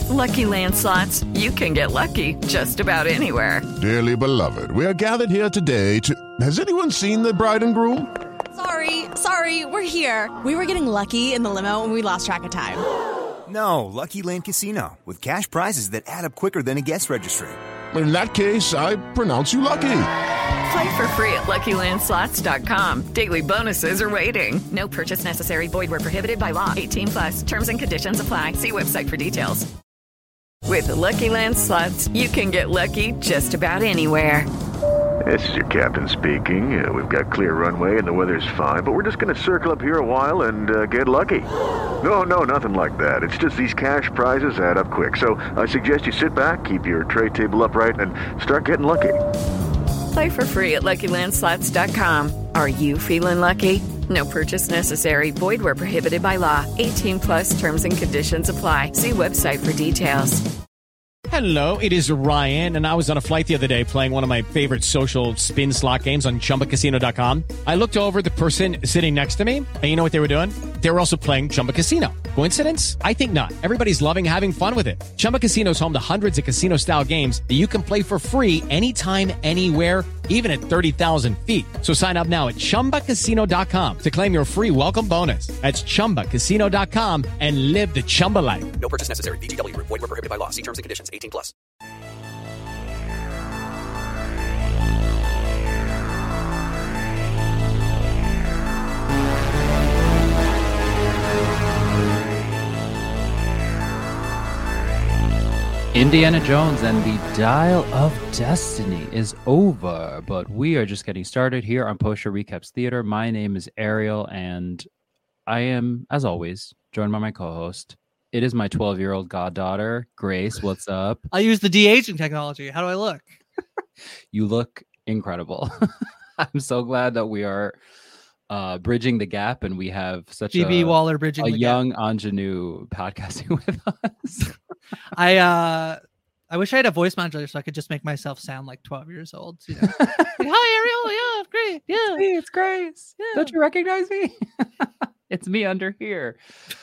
With Lucky Land Slots, you can get lucky just about anywhere. Dearly beloved, we are gathered here today to... Has anyone seen the bride and groom? Sorry, we're here. We were getting lucky in the limo and we lost track of time. No, Lucky Land Casino, with cash prizes that add up quicker than a guest registry. In that case, I pronounce you lucky. Play for free at LuckyLandSlots.com. Daily bonuses are waiting. No purchase necessary. Void where prohibited by law. 18+. Terms and conditions apply. See website for details. With Lucky Land Slots, you can get lucky just about anywhere. This is your captain speaking. We've got clear runway and the weather's fine, but we're just going to circle up here a while and get lucky. No, nothing like that. It's just these cash prizes add up quick. So I suggest you sit back, keep your tray table upright, and start getting lucky. Play for free at LuckyLandSlots.com. Are you feeling lucky? No purchase necessary. Void where prohibited by law. 18+ terms and conditions apply. See website for details. Hello, it is Ryan, and I was on a flight the other day playing one of my favorite social spin slot games on ChumbaCasino.com. I looked over at the person sitting next to me, and you know what they were doing? They were also playing Chumba Casino. Coincidence? I think not. Everybody's loving having fun with it. Chumba Casino is home to hundreds of casino-style games that you can play for free anytime, anywhere, even at 30,000 feet. So sign up now at ChumbaCasino.com to claim your free welcome bonus. That's ChumbaCasino.com and live the Chumba life. No purchase necessary. VGW. Void where prohibited by law. See terms and conditions. 18+. Indiana Jones and the Dial of Destiny is over, but we are just getting started here on Post Show Recaps Theater. My name is Ariel, and I am, as always, joined by my co-host. It is my 12-year-old goddaughter, Grace. What's up? I use the de-aging technology. How do I look? You look incredible. I'm so glad that we are bridging the gap, and we have such GB Waller bridging a the young gap. ingenue podcasting with us. I wish I had a voice modulator so I could just make myself sound like 12 years old. You know? Like, hi, Ariel. Yeah, great. Yeah, It's Grace. Yeah. Don't you recognize me? It's me under here.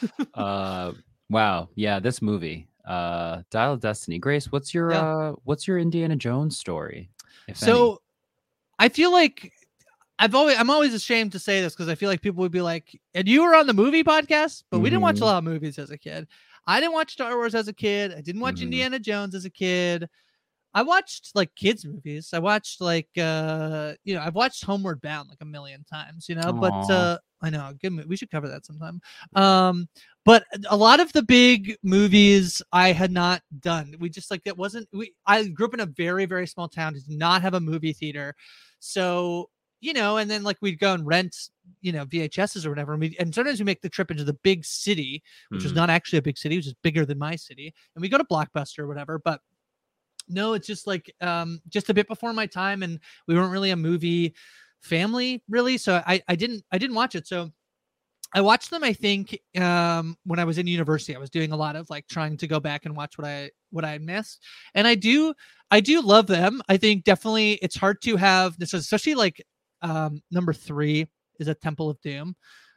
Wow. Yeah, this movie, Dial of Destiny. Grace, what's your Indiana Jones story? So I feel like I'm always ashamed to say this because I feel like people would be like, and you were on the movie podcast, but we didn't watch a lot of movies as a kid. I didn't watch Star Wars as a kid. I didn't watch Indiana Jones as a kid. I watched like kids movies. I watched like I've watched Homeward Bound like a million times, but I know, good. We should cover that sometime. But a lot of the big movies I had not done. We just like, I grew up in a very, very small town, did not have a movie theater. So, and then like we'd go and rent, VHSs or whatever. And sometimes we make the trip into the big city, which was not actually a big city, which is bigger than my city. And we go to Blockbuster or whatever, but no, it's just like, just a bit before my time. And we weren't really a movie family really. So I didn't watch it. So I watched them, I think, when I was in university. I was doing a lot of like trying to go back and watch what I missed. And I do love them. I think definitely it's hard to have this, especially like number 3 is a Temple of Doom.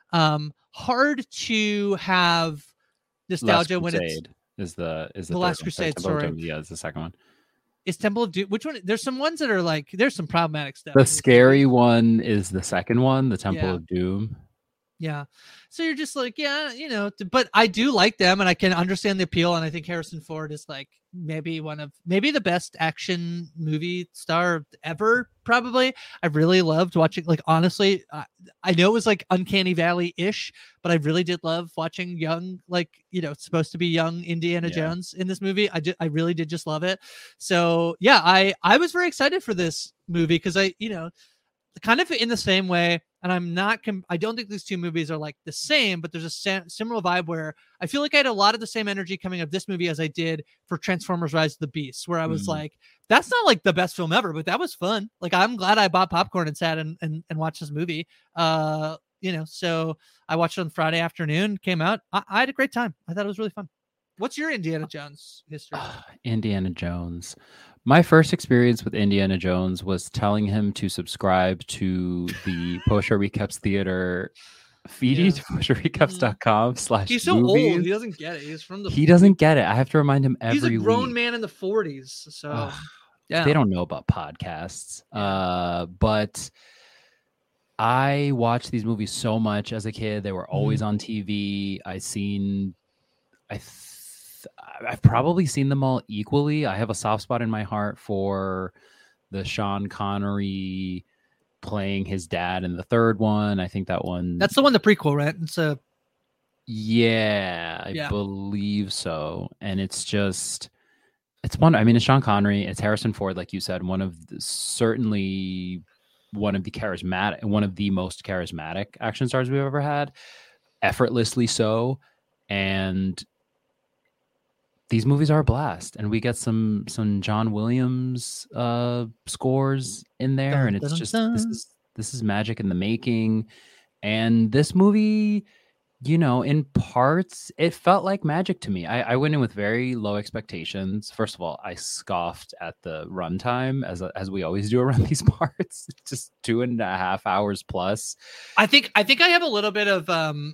Hard to have nostalgia when it's the Last Crusade story. Yeah, it's the second one. Is Temple of Doom? Which one? There's some ones that are like, there's some problematic stuff. The scary one is the second one, the Temple of Doom. Yeah. So you're just like, but I do like them and I can understand the appeal. And I think Harrison Ford is like maybe the best action movie star ever. Probably. I really loved watching, like, honestly, I know it was like Uncanny Valley-ish, but I really did love watching young, like, supposed to be young Indiana Jones in this movie. I really did just love it. So yeah, I was very excited for this movie because kind of in the same way, and I don't think these two movies are like the same, but there's a similar vibe where I feel like I had a lot of the same energy coming of this movie as I did for Transformers Rise of the Beasts, where I was like, that's not like the best film ever, but that was fun. Like, I'm glad I bought popcorn and sat and watched this movie. So I watched it on Friday afternoon, came out. I had a great time. I thought it was really fun. What's your Indiana Jones history? Indiana Jones. My first experience with Indiana Jones was telling him to subscribe to the Post Show Recaps Theater Feed Yeah. you to PuertoRicaps.com/movies. He's so old. He doesn't get it. He's from the. He doesn't get it. I have to remind him every He's a grown week. man in the 40s. So Ugh, yeah, They don't know about podcasts. But I watched these movies so much as a kid. They were always on TV. I've probably seen them all equally. I have a soft spot in my heart for the Sean Connery playing his dad in the third one. I think that one. that's the one, the prequel, right? It's a Yeah, I Yeah. believe so. And it's one. I mean, it's Sean Connery. It's Harrison Ford, like you said, certainly one of the most charismatic action stars we've ever had, effortlessly so. And these movies are a blast, and we get some John Williams scores in there, and it's just this is magic in the making. And this movie, in parts, it felt like magic to me. I went in with very low expectations. First of all, I scoffed at the runtime, as we always do around these parts. It's just 2.5 hours plus. I think I have a little bit of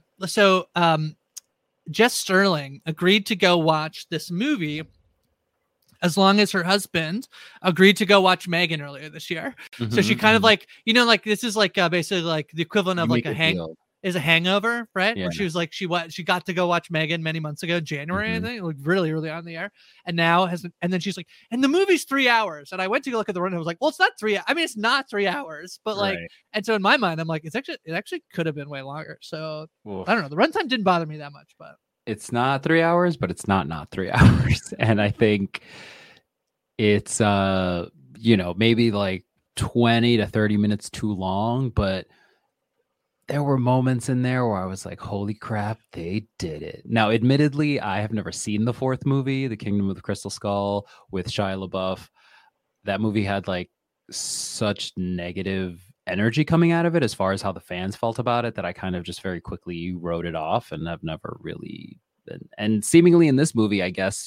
Jess Sterling agreed to go watch this movie as long as her husband agreed to go watch Megan earlier this year. So she kind of this is basically like the equivalent of like a hangover, right? Yeah. Where she was like, she got to go watch Megan many months ago, January, I think, like really early on in the year. And now and then she's like, and the movie's 3 hours. And I went to go look at the run. I was like, well, it's not 3. I mean, it's not 3 hours, but like, Right. and so in my mind, I'm like, it actually could have been way longer. So Oof. I don't know. The runtime didn't bother me that much, but It's not 3 hours, but it's not 3 hours. And I think it's maybe like 20 to 30 minutes too long, but there were moments in there where I was like, holy crap, they did it. Now, admittedly, I have never seen the fourth movie, The Kingdom of the Crystal Skull, with Shia LaBeouf. That movie had like such negative energy coming out of it as far as how the fans felt about it that I kind of just very quickly wrote it off, and I've never really been. And seemingly in this movie, I guess,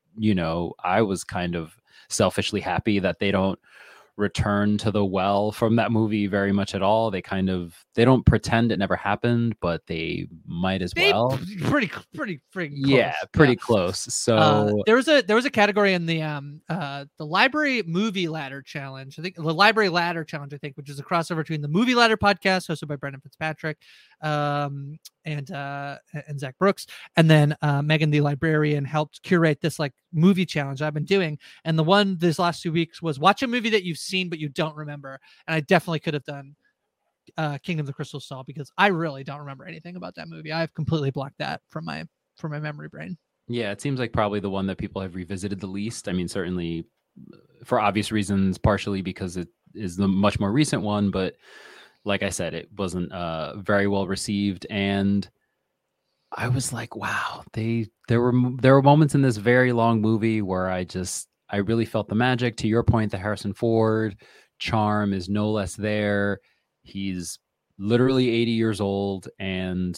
I was kind of selfishly happy that they don't return to the well from that movie very much at all. They don't pretend it never happened, but they might as well. Pretty freaking close. Yeah, pretty close. So there was a category in the library movie ladder challenge. I think the library ladder challenge, which is a crossover between the Movie Ladder podcast hosted by Brendan Fitzpatrick and Zach Brooks, and then Megan the librarian helped curate this like movie challenge I've been doing. And the one this last 2 weeks was watch a movie that you've seen but you don't remember. And I definitely could have done Kingdom of the Crystal Skull because I really don't remember anything about that movie. I've completely blocked that from my memory brain. Yeah, it seems like probably the one that people have revisited the least. I mean, certainly for obvious reasons, partially because it is the much more recent one, but like I said, it wasn't very well received. And I was like, wow, there were moments in this very long movie where I really felt the magic. To your point, the Harrison Ford charm is no less there. He's literally 80 years old, and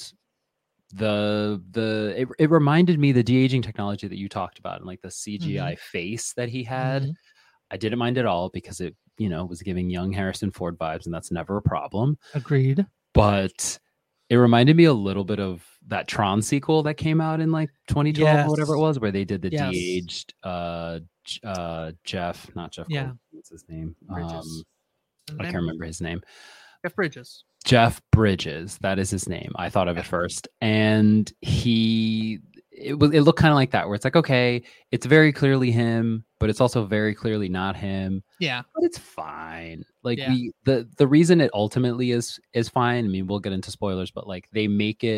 it reminded me the de-aging technology that you talked about and like the CGI face that he had. I didn't mind at all because it was giving young Harrison Ford vibes, and that's never a problem. Agreed. But it reminded me a little bit of that Tron sequel that came out in like 2012 or whatever it was, where they did the de-aged Jeff, not Jeff. Yeah. Goldblum, what's his name? Bridges. I can't remember his name. Jeff Bridges. That is his name. I thought of it first. And it looked kind of like that, where it's like, okay, it's very clearly him, but it's also very clearly not him. Yeah. But it's fine. Like the reason it ultimately is fine. I mean, we'll get into spoilers, but like they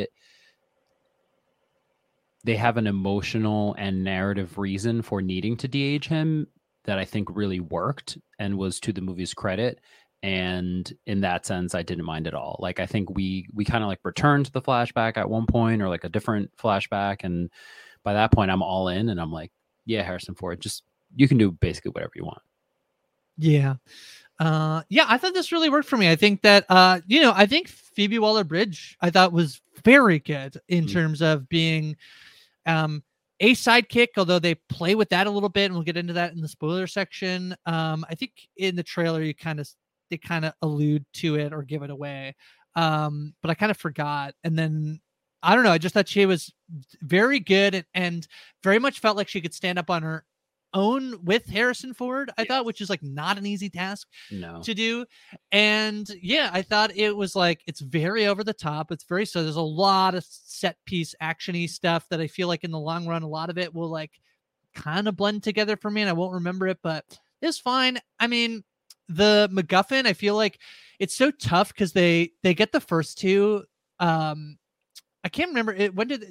have an emotional and narrative reason for needing to de-age him that I think really worked and was to the movie's credit. And in that sense, I didn't mind at all. Like, I think we kind of like returned to the flashback at one point, or like a different flashback. And by that point, I'm all in, and I'm like, yeah, Harrison Ford, you can do basically whatever you want. Yeah. I thought this really worked for me. I think that, I think Phoebe Waller-Bridge, I thought was very good in terms of being a sidekick, although they play with that a little bit, and we'll get into that in the spoiler section. I think in the trailer, they kind of allude to it or give it away. but I kind of forgot. And then I don't know. I just thought she was very good and very much felt like she could stand up on her own with Harrison Ford, I thought, which is like not an easy task to do. And yeah, I thought it was like, it's very over the top. It's very, so there's a lot of set piece actiony stuff that I feel like in the long run, a lot of it will like kind of blend together for me and I won't remember it, but it's fine. I mean, the MacGuffin, I feel like it's so tough because they get the first two. I can't remember it. When did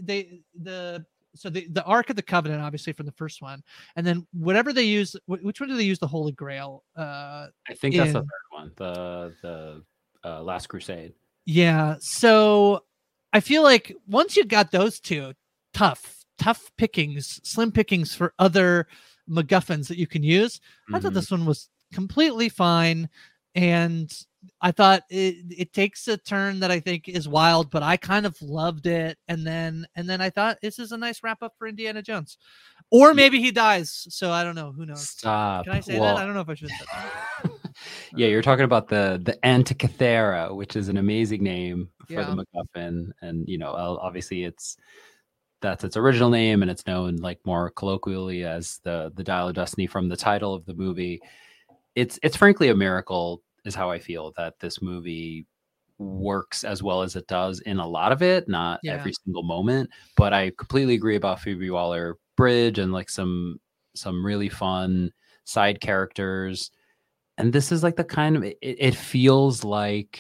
the Ark of the Covenant, obviously from the first one, and then whatever they use, which one do they use the Holy Grail? I think that's the third one, the Last Crusade. Yeah. So I feel like once you got those two, tough pickings, slim pickings for other MacGuffins that you can use. I thought this one was completely fine. And I thought it takes a turn that I think is wild, but I kind of loved it. And then I thought this is a nice wrap up for Indiana Jones, or maybe he dies. So I don't know. Who knows? Stop. Can I say that? I don't know if I should say that. Yeah, you're talking about the Antikythera, which is an amazing name for the MacGuffin, and obviously that's its original name, and it's known like more colloquially as the Dial of Destiny from the title of the movie. It's frankly a miracle, is how I feel, that this movie works as well as it does in a lot of it, not every single moment. But I completely agree about Phoebe Waller-Bridge and like some really fun side characters. And this is like the kind of, it feels like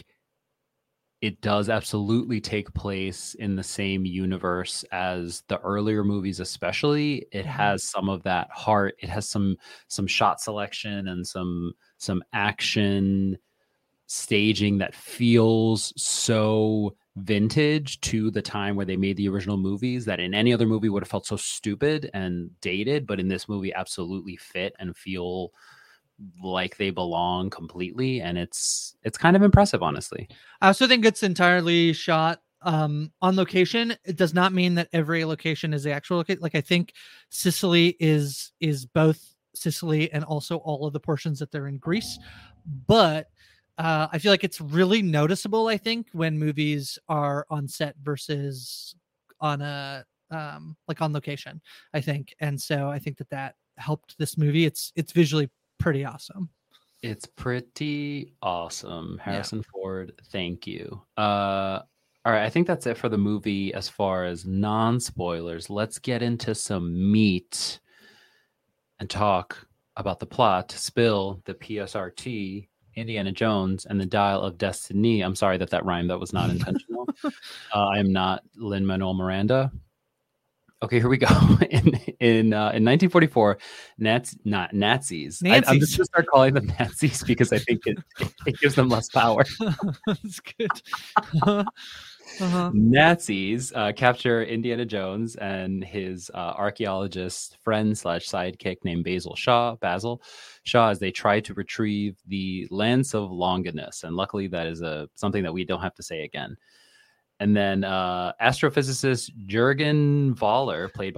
it does absolutely take place in the same universe as the earlier movies, especially. It has some of that heart. It has some shot selection and some action staging that feels so vintage to the time where they made the original movies, that in any other movie would have felt so stupid and dated, but in this movie absolutely fit and feel like they belong completely. And it's kind of impressive, honestly. I also think it's entirely shot on location. It does not mean that every location is the actual location. Like I think Sicily is both Sicily and also all of the portions that they're in Greece, but I feel like it's really noticeable, I think, when movies are on set versus on a like on location, I think. And so I think that helped this movie. It's visually pretty awesome. It's pretty awesome. Harrison Ford, thank you. All right, I think that's it for the movie as far as non-spoilers. Let's get into some meat and talk about the plot, spill the PSRT, Indiana Jones and the Dial of Destiny. I'm sorry that rhymed. That was not intentional. I am not Lin-Manuel Miranda. Okay, here we go. In 1944, Nazis. I'm just going to start calling them Nazis because I think it gives them less power. That's good. Nazis capture Indiana Jones and his archaeologist friend / sidekick named Basil Shaw, as they try to retrieve the Lance of Longinus. And luckily that is something that we don't have to say again. And then astrophysicist Jürgen Voller, played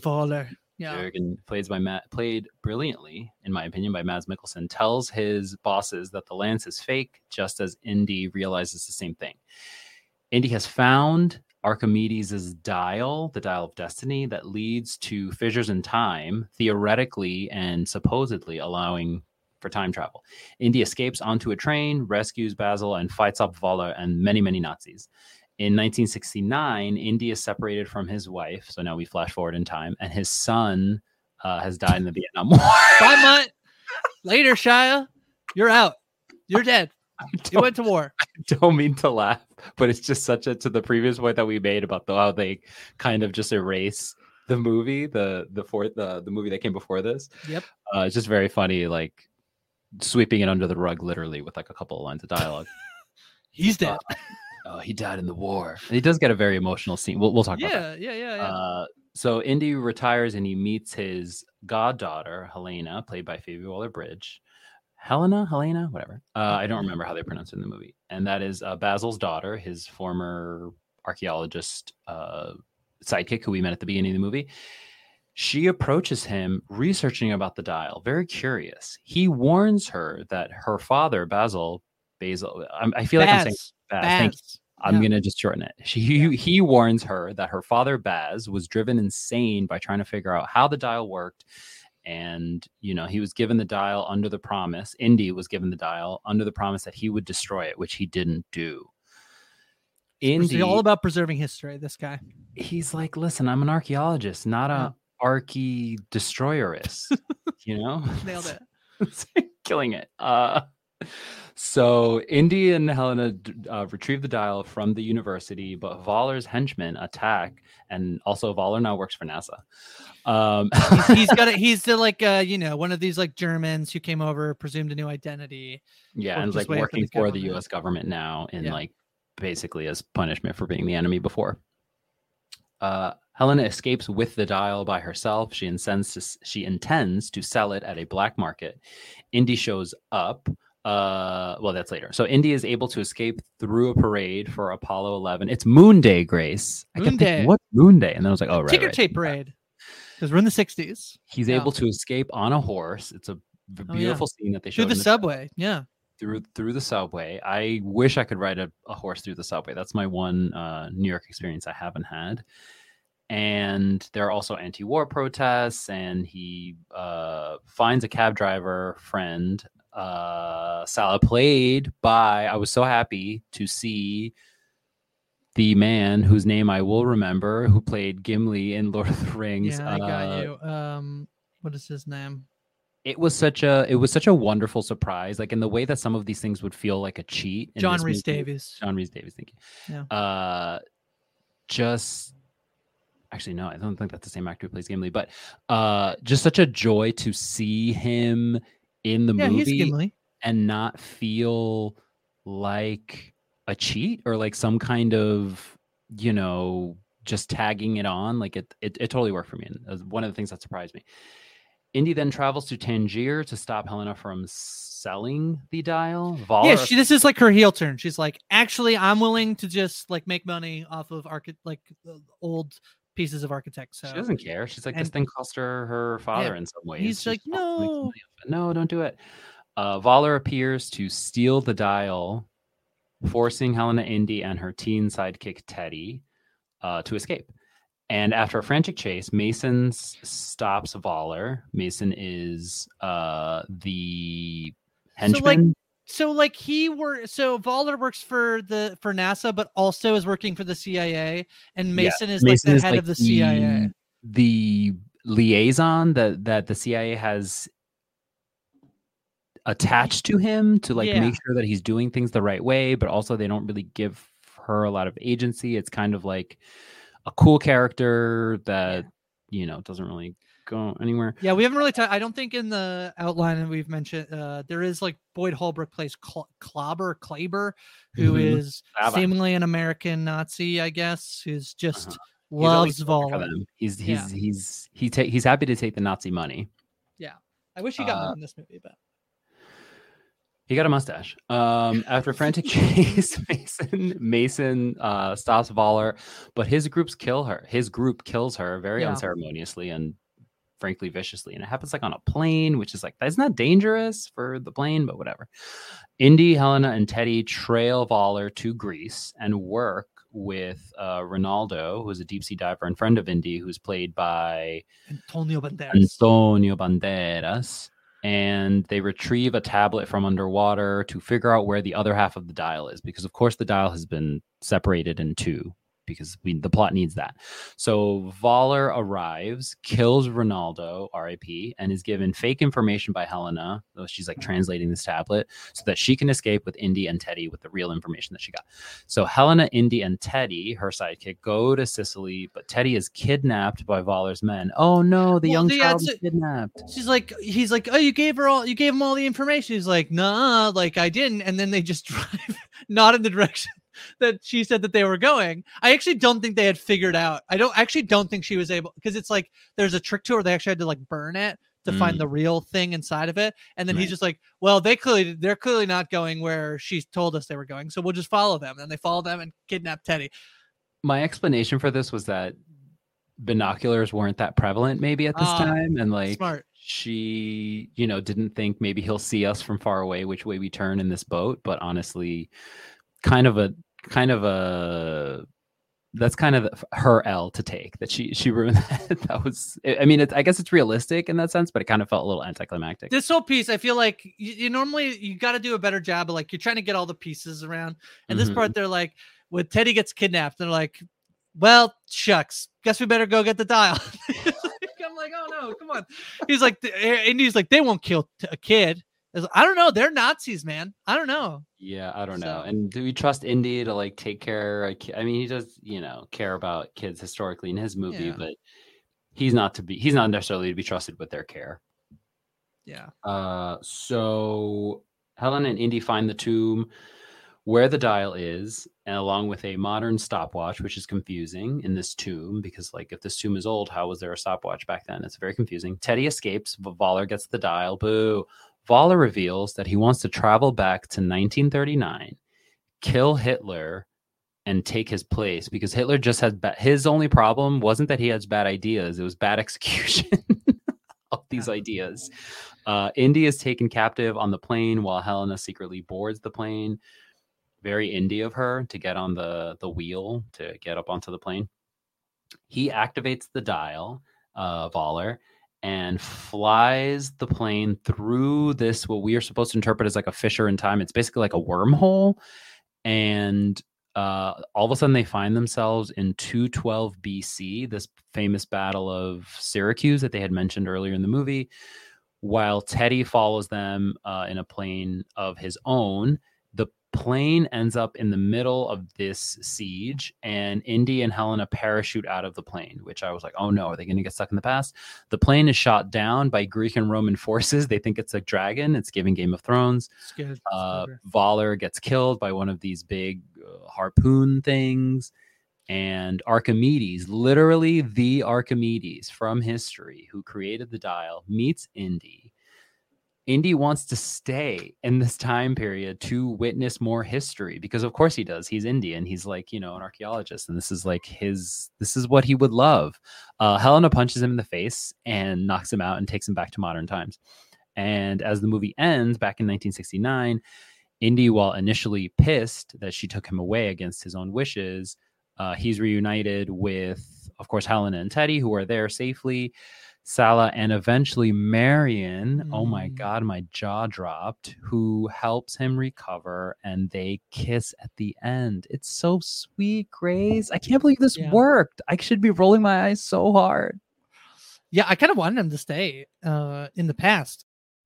brilliantly, in my opinion, by Mads Mikkelsen, tells his bosses that the Lance is fake, just as Indy realizes the same thing. Indy has found Archimedes' dial, the Dial of Destiny, that leads to fissures in time, theoretically and supposedly allowing for time travel. Indy escapes onto a train, rescues Basil, and fights off Voller and many, many Nazis. In 1969, Indy is separated from his wife, so now we flash forward in time, and his son has died in the Vietnam War. 5 months later, Shia, you're out. You're dead. You went to war. I don't mean to laugh, but it's just to the previous point that we made about how they kind of just erase the movie, the movie that came before this. Yep. It's just very funny, like sweeping it under the rug, literally, with like a couple of lines of dialogue. He's dead. He died in the war. And he does get a very emotional scene. We'll talk about that. Yeah. So Indy retires and he meets his goddaughter, Helena, played by Phoebe Waller-Bridge. Helena, whatever. I don't remember how they pronounce it in the movie. And that is Basil's daughter, his former archaeologist sidekick who we met at the beginning of the movie. She approaches him researching about the dial, very curious. He warns her that her father, Basil, I feel like I'm saying Thank you. I'm going to just shorten it. He warns her that her father, Baz, was driven insane by trying to figure out how the dial worked. And, he was given the dial under the promise. Indy was given the dial under the promise that he would destroy it, which he didn't do. Indy, all about preserving history, this guy. He's like, listen, I'm an archaeologist, not a archae-destroyerist. Nailed it. Killing it. So Indy and Helena retrieve the dial from the university, but Voller's henchmen attack, and also Voller now works for NASA. He's one of these like Germans who came over, presumed a new identity. Yeah, and like working for the U.S. government now, like basically as punishment for being the enemy before. Helena escapes with the dial by herself. She intends to sell it at a black market. Indy shows up. That's later. So Indy is able to escape through a parade for Apollo 11. It's Moon Day, Grace. I kept thinking, what Moon Day? And then I was like, oh, right. Ticker tape parade. Because we're in the 60s. He's able to escape on a horse. It's a beautiful scene that they showed. Through the subway. Yeah. Through the subway. I wish I could ride a horse through the subway. That's my one New York experience I haven't had. And there are also anti-war protests, and he finds a cab driver friend, Salah, played by, I was so happy to see the man whose name I will remember, who played Gimli in Lord of the Rings. Yeah, I got you. What is his name? It was such a wonderful surprise, like in the way that some of these things would feel like a cheat. John Rhys Davies. John Rhys Davies, thank you. Yeah. Actually, no, I don't think that's the same actor who plays Gimli, but just such a joy to see him in the movie and not feel like a cheat or like some kind of, just tagging it on. Like it totally worked for me. And it was one of the things that surprised me. Indy then travels to Tangier to stop Helena from selling the dial. Voller, this is like her heel turn. She's like, actually, I'm willing to just like make money off of old pieces of architects. So she doesn't care. She's like, this thing cost her father in some ways. He's like, no, don't do it. Voller appears to steal the dial, forcing Helena, Indy, and her teen sidekick Teddy to escape. And after a frantic chase, Mason stops Voller. Mason is the henchman. So Voller works for NASA, but also is working for the CIA, and Mason is the head of the CIA. The liaison that the CIA has attached to him to make sure that he's doing things the right way, but also they don't really give her a lot of agency. It's kind of like a cool character that doesn't really go anywhere. Yeah, we haven't really I don't think in the outline that we've mentioned there is like Boyd Holbrook plays Klaber, who is seemingly an American Nazi, I guess, who's just loves Voller. He's happy to take the Nazi money. Yeah, I wish he got more in this movie, but he got a mustache. After a frantic chase, Mason stops Voller, but his group kills her very unceremoniously and frankly viciously. And it happens like on a plane, which is like, that's not dangerous for the plane, but whatever. Indy, Helena, and Teddy trail Voller to Greece and work with Ronaldo, who is a deep sea diver and friend of Indy, who's played by Antonio Banderas. And they retrieve a tablet from underwater to figure out where the other half of the dial is, because of course the dial has been separated in two, because the plot needs that. So Voller arrives, kills Ronaldo, R.I.P., and is given fake information by Helena. So she's like translating this tablet so that she can escape with Indy and Teddy with the real information that she got. So Helena, Indy, and Teddy, her sidekick, go to Sicily, but Teddy is kidnapped by Voller's men. Oh no, the young child is kidnapped. He's like, oh, you gave him all the information. He's like, nah, like I didn't. And then they just drive not in the direction that she said that they were going. I actually don't think they had figured out. I don't think she was able, because it's like there's a trick to it where they actually had to like burn it to find the real thing inside of it. And then he's just like, well, they're clearly not going where she told us they were going, so we'll just follow them. And they follow them and kidnap Teddy. My explanation for this was that binoculars weren't that prevalent maybe at this time, and like smart. She didn't think maybe he'll see us from far away which way we turn in this boat, but honestly kind of a that's kind of her L to take, that she ruined that. That was, I mean, I guess it's realistic in that sense, but it kind of felt a little anticlimactic. This whole piece, I feel like you normally, you got to do a better job of like, you're trying to get all the pieces around. And this part, they're like, when Teddy gets kidnapped, they're like, well, shucks, guess we better go get the dial. I'm like, oh no, come on. He's like, they won't kill a kid. I don't know. They're Nazis, man. I don't know. Yeah, I don't know. And do we trust Indy to like take care? I mean, he does, care about kids historically in his movie, but he's not necessarily to be trusted with their care. Yeah. So Helen and Indy find the tomb where the dial is, and along with a modern stopwatch, which is confusing in this tomb, because like if this tomb is old, how was there a stopwatch back then? It's very confusing. Teddy escapes. Voller gets the dial. Boo. Voller reveals that he wants to travel back to 1939, kill Hitler, and take his place, because Hitler just has his only problem wasn't that he has bad ideas, it was bad execution of these ideas. Indy is taken captive on the plane while Helena secretly boards the plane. Very Indy of her to get on the wheel to get up onto the plane. He activates the dial, Voller, and flies the plane through this, what we are supposed to interpret as like a fissure in time. It's basically like a wormhole. And all of a sudden they find themselves in 212 BC, this famous battle of Syracuse that they had mentioned earlier in the movie, while Teddy follows them in a plane of his own. The plane ends up in the middle of this siege, and Indy and Helena parachute out of the plane, which I was like, oh no, are they going to get stuck in the past? The plane is shot down by Greek and Roman forces. They think it's a dragon. It's giving Game of Thrones. Voller gets killed by one of these big harpoon things. And Archimedes, literally the Archimedes from history who created the dial, meets Indy. Indy wants to stay in this time period to witness more history, because of course he does. He's Indian. He's like, an archaeologist, and this is like this is what he would love. Helena punches him in the face and knocks him out and takes him back to modern times. And as the movie ends back in 1969, Indy, while initially pissed that she took him away against his own wishes, he's reunited with, of course, Helena and Teddy, who are there safely. Sala, and eventually Marion, oh my God, my jaw dropped, who helps him recover, and they kiss at the end. It's so sweet, Grace. I can't believe this worked. I should be rolling my eyes so hard. Yeah, I kind of wanted him to stay in the past.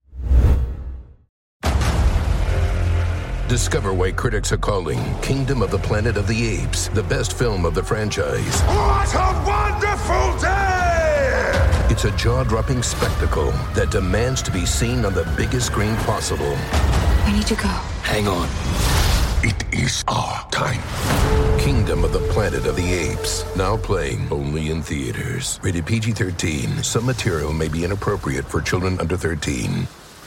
Discover why critics are calling Kingdom of the Planet of the Apes the best film of the franchise. What a wonderful day! It's a jaw-dropping spectacle that demands to be seen on the biggest screen possible. We need to go. Hang on. It is our time. Kingdom of the Planet of the Apes. Now playing only in theaters. Rated PG-13. Some material may be inappropriate for children under 13.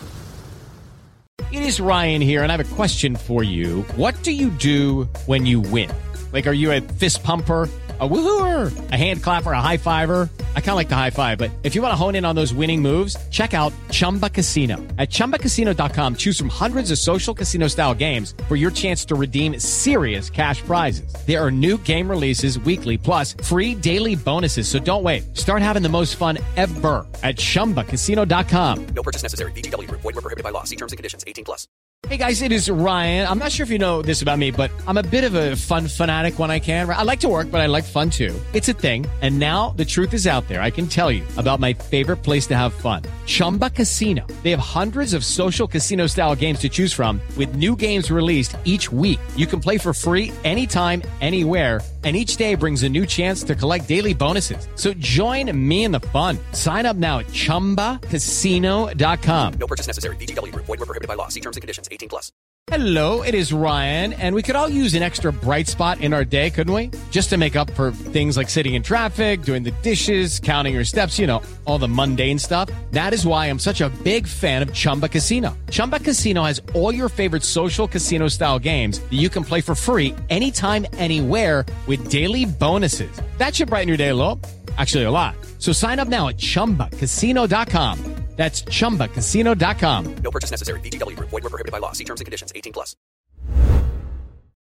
It is Ryan here, and I have a question for you. What do you do when you win? Like, are you a fist pumper, a woohooer, a hand clapper, a high fiver? I kind of like the high five, but if you want to hone in on those winning moves, check out Chumba Casino. At ChumbaCasino.com, choose from hundreds of social casino-style games for your chance to redeem serious cash prizes. There are new game releases weekly, plus free daily bonuses. So don't wait. Start having the most fun ever at ChumbaCasino.com. No purchase necessary. VGW. Void where prohibited by law. See terms and conditions. 18+. Hey guys, it is Ryan. I'm not sure if you know this about me, but I'm a bit of a fun fanatic when I can. I like to work, but I like fun too. It's a thing. And now the truth is out there. I can tell you about my favorite place to have fun. Chumba Casino. They have hundreds of social casino style games to choose from, with new games released each week. You can play for free anytime, anywhere. And each day brings a new chance to collect daily bonuses. So join me in the fun. Sign up now at ChumbaCasino.com. No purchase necessary. VGW. Void where prohibited by law. See terms and conditions. 18+. Hello, it is Ryan, and we could all use an extra bright spot in our day, couldn't we? Just to make up for things like sitting in traffic, doing the dishes, counting your steps, all the mundane stuff. That is why I'm such a big fan of Chumba Casino. Chumba Casino has all your favorite social casino-style games that you can play for free anytime, anywhere, with daily bonuses. That should brighten your day a little. Actually, a lot. So sign up now at ChumbaCasino.com. That's ChumbaCasino.com. No purchase necessary. VGW. Void where prohibited by law. See terms and conditions. 18+.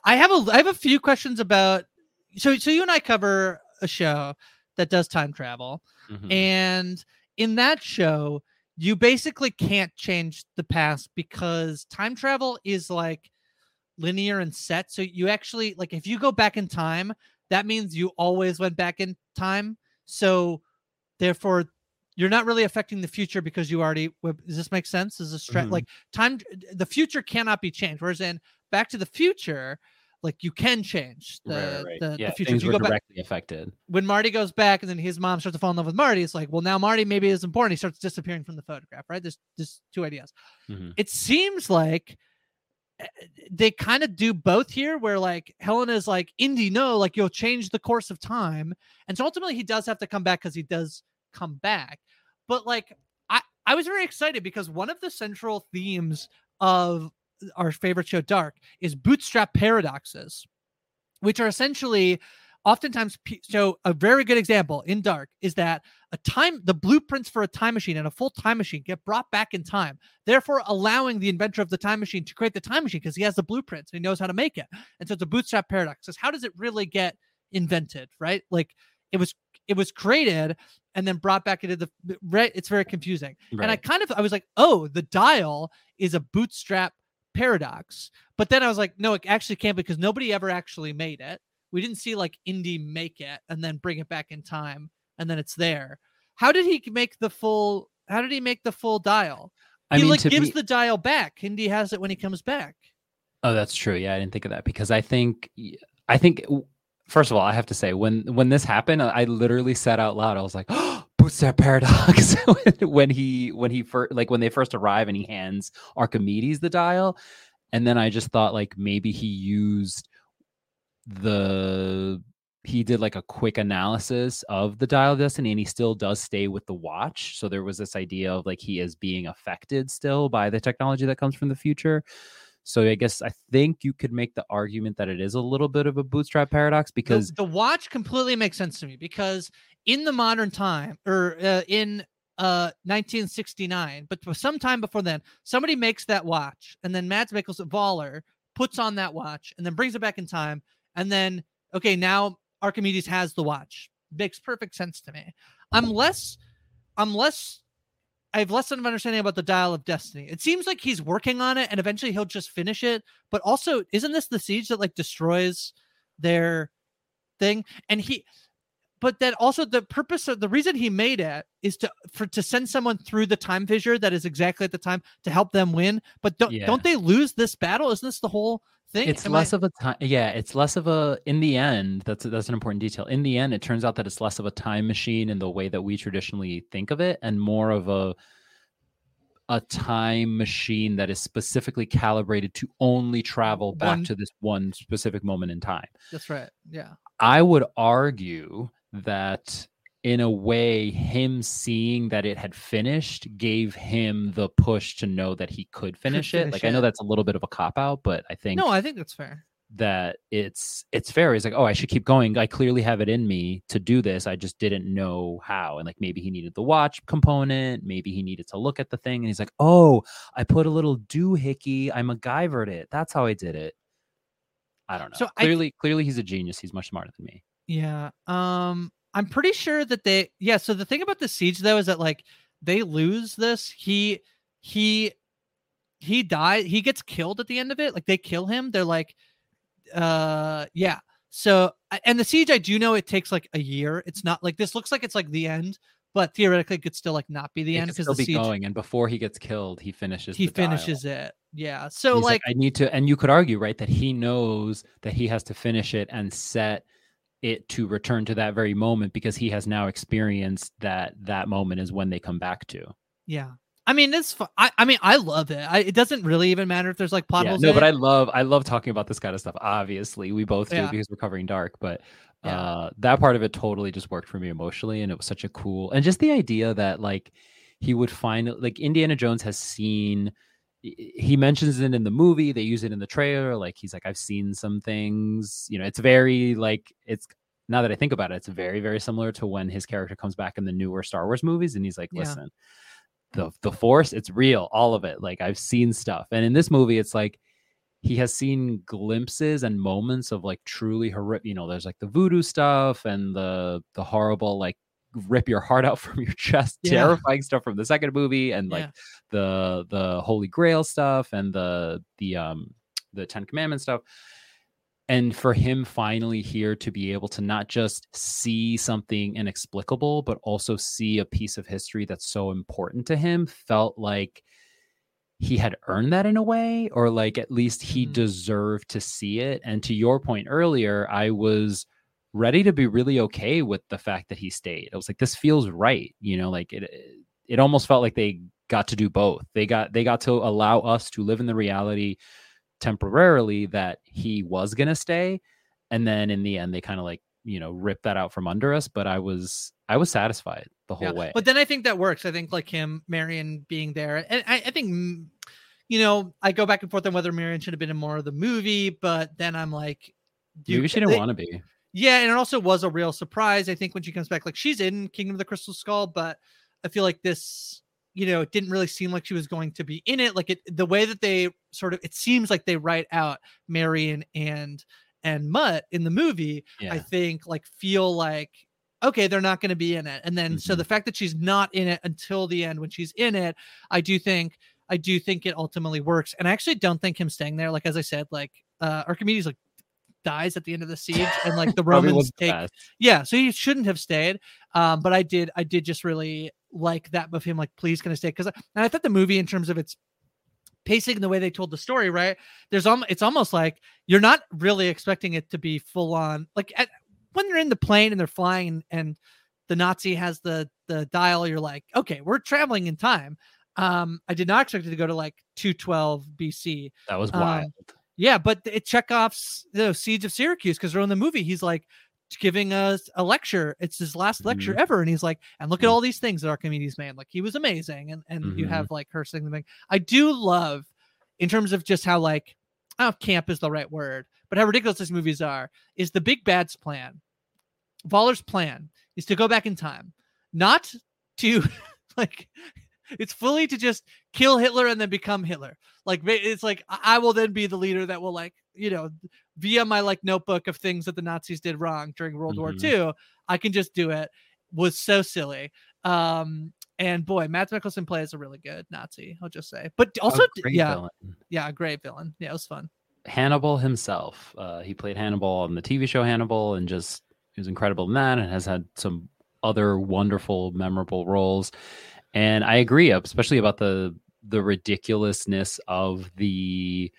I have a few questions about. So you and I cover a show that does time travel, and in that show, you basically can't change the past because time travel is like linear and set. So you actually, like, if you go back in time, that means you always went back in time. So therefore, you're not really affecting the future because you already. Does this make sense? Is this like time? The future cannot be changed. Whereas in Back to the Future, like, you can change the future. Things were directly affected. When Marty goes back and then his mom starts to fall in love with Marty, it's like, well, now Marty maybe isn't born. He starts disappearing from the photograph, right? There's two ideas. It seems like they kind of do both here, where like Helena's like, Indy, no, like, you'll change the course of time. And so ultimately he does have to come back because he does come back. But like, I was very excited because one of the central themes of our favorite show, Dark, is bootstrap paradoxes, which are essentially oftentimes. So a very good example in Dark is that the blueprints for a time machine and a full time machine get brought back in time, therefore allowing the inventor of the time machine to create the time machine because he has the blueprints and he knows how to make it. And so it's a bootstrap paradox. Because how does it really get invented, right? Like, it was created and then brought back into the right. It's very confusing. Right. And I was like, oh, the dial is a bootstrap paradox. But then I was like, no, it actually can't, because nobody ever actually made it. We didn't see like Indy make it and then bring it back in time and then it's there. How did he make the full dial? He gives the dial back. Indy has it when he comes back. Oh, that's true. Yeah, I didn't think of that, because I think first of all, I have to say, when this happened, I literally said out loud, I was like, oh, bootstrap paradox. when they first arrive and he hands Archimedes the dial. And then I just thought, like, maybe he did like a quick analysis of the dial of destiny, and he still does stay with the watch. So there was this idea of like, he is being affected still by the technology that comes from the future. So I think you could make the argument that it is a little bit of a bootstrap paradox, because the watch completely makes sense to me, because in the modern time, or in 1969, but sometime before then, somebody makes that watch, and then Mads Mikkelsen Voller puts on that watch and then brings it back in time. And then, okay, now Archimedes has the watch. Makes perfect sense to me. I have less of an understanding about the dial of destiny. It seems like he's working on it and eventually he'll just finish it. But also, isn't this the siege that like destroys their thing? But then also the purpose of the reason he made it is to send someone through the time fissure that is exactly at the time to help them win. But don't they lose this battle? Isn't this the whole thing? It's less of a time. Yeah, it's less of a. In the end, that's an important detail. In the end, it turns out that it's less of a time machine in the way that we traditionally think of it, and more of a time machine that is specifically calibrated to only travel back to this one specific moment in time. That's right. Yeah. I would argue that in a way, him seeing that it had finished gave him the push to know that he could finish it. Like, I know that's a little bit of a cop-out, but I think that's fair. That it's fair. He's like, oh, I should keep going. I clearly have it in me to do this. I just didn't know how. And like, maybe he needed the watch component. Maybe he needed to look at the thing. And he's like, oh, I put a little doohickey. I MacGyvered it. That's how I did it. I don't know. So clearly he's a genius. He's much smarter than me. Yeah. I'm pretty sure that so the thing about the siege though is that like they lose this. He died. He gets killed at the end of it. Like they kill him. They're like, yeah. So, and the siege, I do know it takes like a year. It's not like this looks like it's like the end, but theoretically it could still like not be the end because the siege going. And before he gets killed, he finishes it. Yeah. So he's like I need to, and you could argue, right, that he knows that he has to finish it and set it to return to that very moment because he has now experienced that moment is when they come back to. Yeah. I mean, it's fun. I mean, I love it. It doesn't really even matter if there's like plot holes. No, but I love talking about this kind of stuff. Obviously, we both do because we're covering Dark. But that part of it totally just worked for me emotionally, and it was such a cool. And just the idea that like he would find like Indiana Jones has seen. He mentions it in the movie. They use it in the trailer. Like he's like, I've seen some things. You know, it's very like it's. Now that I think about it, it's very very similar to when his character comes back in the newer Star Wars movies, and he's like, listen. The Force, it's real, all of it. Like I've seen stuff. And in this movie, it's like he has seen glimpses and moments of like truly horrific, there's like the voodoo stuff and the horrible, like rip your heart out from your chest, terrifying stuff from the second movie, and like the Holy Grail stuff and the Ten Commandments stuff. And for him finally here to be able to not just see something inexplicable, but also see a piece of history that's so important to him, felt like he had earned that in a way, or like at least he deserved to see it. And to your point earlier, I was ready to be really okay with the fact that he stayed. I was like, this feels right. Like it almost felt like they got to do both. They got to allow us to live in the reality temporarily that he was going to stay. And then in the end, they kind of like, rip that out from under us. But I was satisfied the whole way. But then I think that works. I think like him, Marion being there. And I think, I go back and forth on whether Marion should have been in more of the movie, but then I'm like, maybe she didn't want to be. Yeah. And it also was a real surprise. I think when she comes back, like she's in Kingdom of the Crystal Skull, but I feel like this, it didn't really seem like she was going to be in it. Like the way that they it seems like they write out Marion and Mutt in the movie, I think like feel like, okay, they're not going to be in it. And then, so the fact that she's not in it until the end, when she's in it, I do think it ultimately works. And I actually don't think him staying there, like, as I said, like Archimedes like dies at the end of the siege and like the Romans take, so he shouldn't have stayed. But I did just really like that of him, like, please can I stay? Because I thought the movie, in terms of its pacing, the way they told the story, right, it's almost like you're not really expecting it to be full on, like when they're in the plane and they're flying and the Nazi has the dial, you're like, okay, we're traveling in time. I did not expect it to go to like 212 BC. That was wild. Yeah, but it Chekhov's Siege of Syracuse, because in the movie he's like giving us a lecture. It's his last lecture ever, and he's like, and look at all these things that Archimedes made. Like, he was amazing, and you have like her saying the thing. I do love, in terms of just how like, I don't know if camp is the right word, but how ridiculous these movies are, is the big bad's plan. Waller's plan is to go back in time, not to like, it's fully to just kill Hitler and then become Hitler. Like, it's like, I will then be the leader that will, like, via my like notebook of things that the Nazis did wrong during World War II, I can just do it. Was so silly. And boy, Mads Mikkelsen plays a really good Nazi, I'll just say. But also, a great villain. Yeah, it was fun. Hannibal himself. He played Hannibal on the TV show Hannibal, and just he was incredible in that, and has had some other wonderful, memorable roles. And I agree, especially about the ridiculousness of the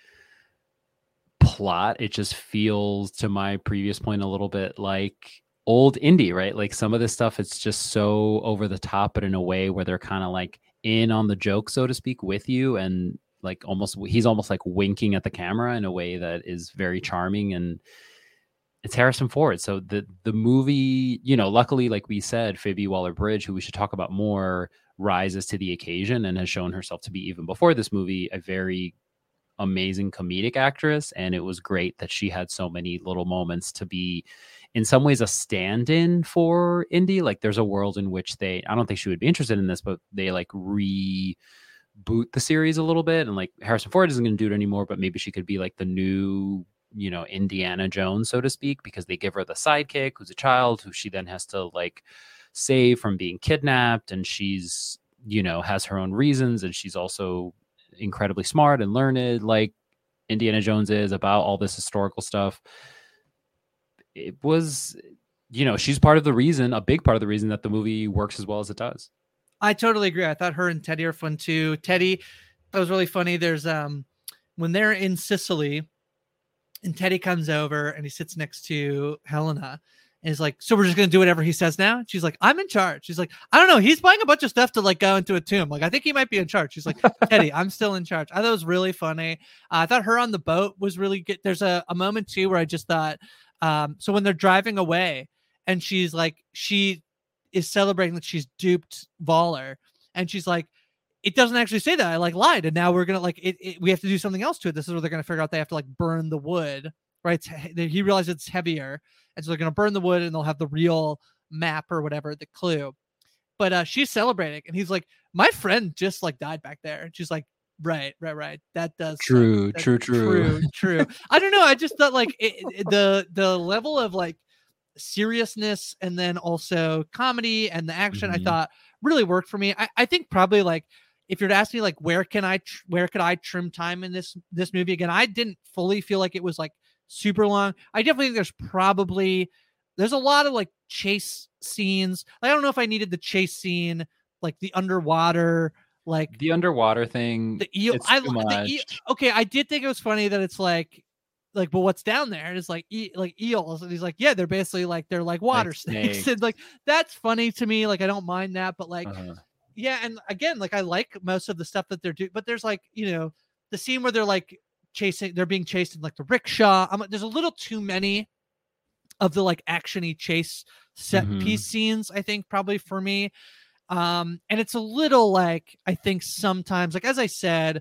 plot. It just feels, to my previous point, a little bit like old indie, right? Like some of this stuff, it's just so over the top, but in a way where they're kind of like in on the joke, so to speak, with you, and like he's almost like winking at the camera in a way that is very charming. And it's Harrison Ford. So the movie, luckily, like we said, Phoebe Waller-Bridge, who we should talk about more, rises to the occasion and has shown herself to be, even before this movie, a very amazing comedic actress. And it was great that she had so many little moments to be, in some ways, a stand-in for Indy. Like, there's a world in which I don't think she would be interested in this, but they like reboot the series a little bit, and like Harrison Ford isn't going to do it anymore, but maybe she could be like the new, Indiana Jones, so to speak, because they give her the sidekick who's a child who she then has to like save from being kidnapped, and she's has her own reasons, and she's also incredibly smart and learned, like Indiana Jones is, about all this historical stuff. It was, she's part of the reason, a big part of the reason, that the movie works as well as it does. I totally agree. I thought her and Teddy are fun too. Teddy, that was really funny. There's when they're in Sicily and Teddy comes over and he sits next to Helena. And he's like, so we're just going to do whatever he says now? She's like, I'm in charge. She's like, I don't know. He's buying a bunch of stuff to like go into a tomb. Like, I think he might be in charge. She's like, Teddy, I'm still in charge. I thought it was really funny. I thought her on the boat was really good. There's a moment too where I just thought, so when they're driving away and she's like, she is celebrating that she's duped Waller. And she's like, it doesn't actually say that. I like lied. And now we're going to like, we have to do something else to it. This is where they're going to figure out they have to like burn the wood, right? He realizes it's heavier. And so they're going to burn the wood and they'll have the real map or whatever, the clue. But she's celebrating. And he's like, my friend just like died back there. And she's like, Right. That does True. I don't know. I just thought like the level of like seriousness and then also comedy and the action I thought really worked for me. I think probably like if you're to ask me like where could I trim time in this movie again, I didn't fully feel like it was like super long. I definitely think there's a lot of like chase scenes. I don't know if I needed the chase scene, like the underwater, like the underwater thing. The eel. It's too much. Okay, I did think it was funny that it's like, but what's down there? And it's like eels, and he's like, yeah, they're basically like they're like water snakes. And like that's funny to me. Like I don't mind that, but like, yeah, and again, like I like most of the stuff that they're doing, but there's like the scene where they're like they're being chased in like the rickshaw. There's a little too many of the like actiony chase set piece scenes, I think, probably for me. And it's a little like, I think sometimes, like, as I said,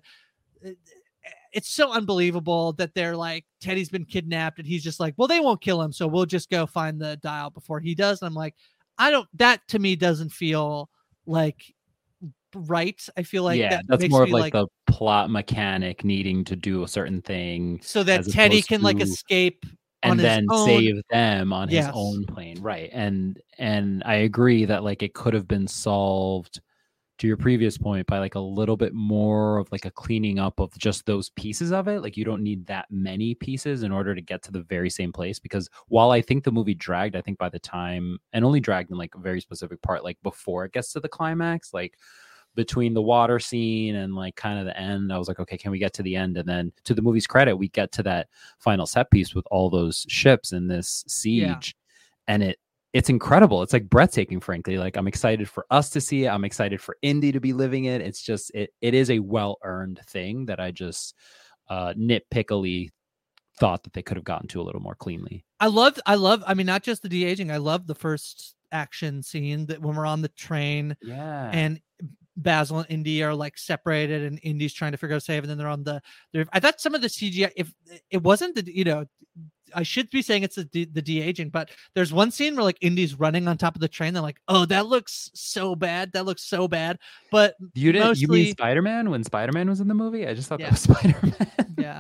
it's so unbelievable that they're like, Teddy's been kidnapped and he's just like, well, they won't kill him, so we'll just go find the dial before he does. And I'm like, that to me doesn't feel like right. I feel like that's more of like the plot mechanic needing to do a certain thing so that Teddy can like escape and then save them on his own plane, right? And I agree that like it could have been solved, to your previous point, by like a little bit more of like a cleaning up of just those pieces of it. Like you don't need that many pieces in order to get to the very same place, because while I think the movie dragged, I think by the time, and only dragged in like a very specific part, like before it gets to the climax, like between the water scene and like kind of the end, I was like, okay, can we get to the end? And then to the movie's credit, we get to that final set piece with all those ships in this siege. And it's incredible. It's like breathtaking, frankly. Like I'm excited for us to see it. I'm excited for Indy to be living it. It's just, it is a well-earned thing that I just nitpickily thought that they could have gotten to a little more cleanly. I mean, not just the de-aging. I love the first action scene that when we're on the train and Basil and Indy are like separated and Indy's trying to figure out save, and then they're on I thought some of the CGI, if it wasn't I should be saying it's the de-aging, but there's one scene where like Indy's running on top of the train. They're like, oh, that looks so bad. But you mean Spider-Man when Spider-Man was in the movie? I just thought that was Spider-Man. Yeah.